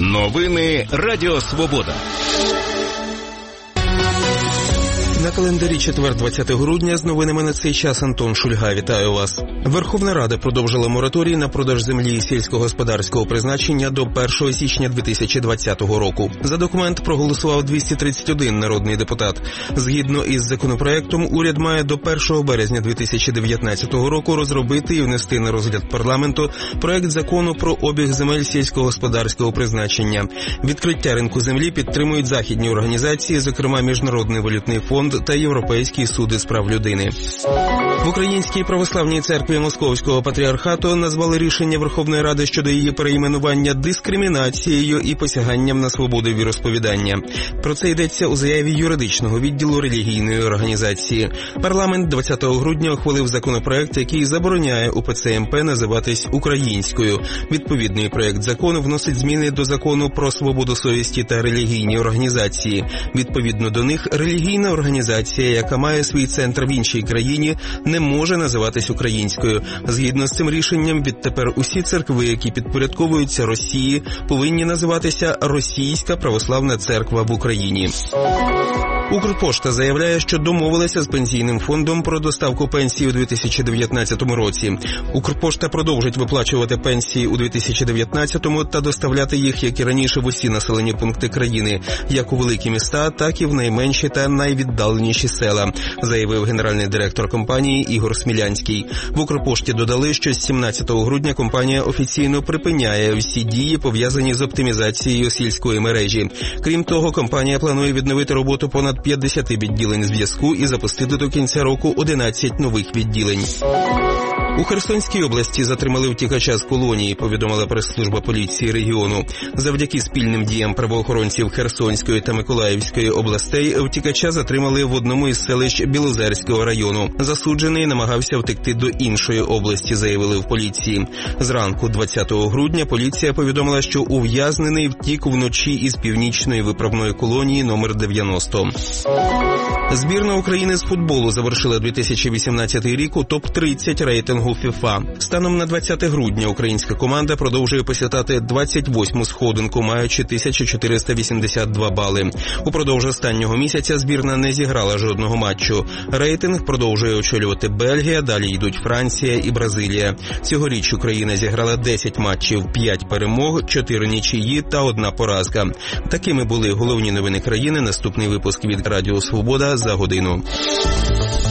Новини Радіо Свобода. На календарі четвер, 20 грудня, з новинами на цей час Антон Шульга. Вітаю вас. Верховна Рада продовжила мораторій на продаж землі сільськогосподарського призначення до 1 січня 2020 року. За документ проголосував 231 народний депутат. Згідно із законопроектом, уряд має до 1 березня 2019 року розробити і внести на розгляд парламенту проект закону про обіг земель сільськогосподарського призначення. Відкриття ринку землі підтримують західні організації, зокрема Міжнародний валютний фонд та Європейський суд із прав людини. В Українській православній церкві Московського патріархату назвали рішення Верховної Ради щодо її перейменування дискримінацією і посяганням на свободу віросповідання. Про це йдеться у заяві юридичного відділу релігійної організації. Парламент 20 грудня ухвалив законопроект, який забороняє УПЦ МП називатись українською. Відповідний проект закону вносить зміни до Закону про свободу совісті та релігійні організації. Відповідно до них, релігійна організація, яка має свій центр в іншій країні, не може називатись українською. Згідно з цим рішенням, відтепер усі церкви, які підпорядковуються Росії, повинні називатися Російська православна церква в Україні. Укрпошта заявляє, що домовилася з Пенсійним фондом про доставку пенсій у 2019 році. Укрпошта продовжить виплачувати пенсії у 2019-му та доставляти їх, як і раніше, в усі населені пункти країни, як у великі міста, так і в найменші та найвіддаленіші села, заявив генеральний директор компанії Ігор Смілянський. В Укрпошті додали, що з 17 грудня компанія офіційно припиняє всі дії, пов'язані з оптимізацією сільської мережі. Крім того, компанія планує відновити роботу понад 50 відділень зв'язку і запустити до кінця року 11 нових відділень. У Херсонській області затримали втікача з колонії, повідомила прес-служба поліції регіону. Завдяки спільним діям правоохоронців Херсонської та Миколаївської областей втікача затримали в одному із селищ Білозерського району. Засуджений намагався втекти до іншої області, заявили в поліції. Зранку 20 грудня поліція повідомила, що ув'язнений втік вночі із північної виправної колонії номер 90. Збірна України з футболу завершила 2018 рік у топ-30 рейтингу ФІФА. Станом на 20 грудня українська команда продовжує посідати 28-му сходинку, маючи 1482 бали. Упродовж останнього місяця збірна не зіграла жодного матчу. Рейтинг продовжує очолювати Бельгія, далі йдуть Франція і Бразилія. Цьогоріч Україна зіграла 10 матчів, 5 перемог, 4 нічиї та 1 поразка. Такими були головні новини країни. Наступний випуск від Радіо Свобода за годину.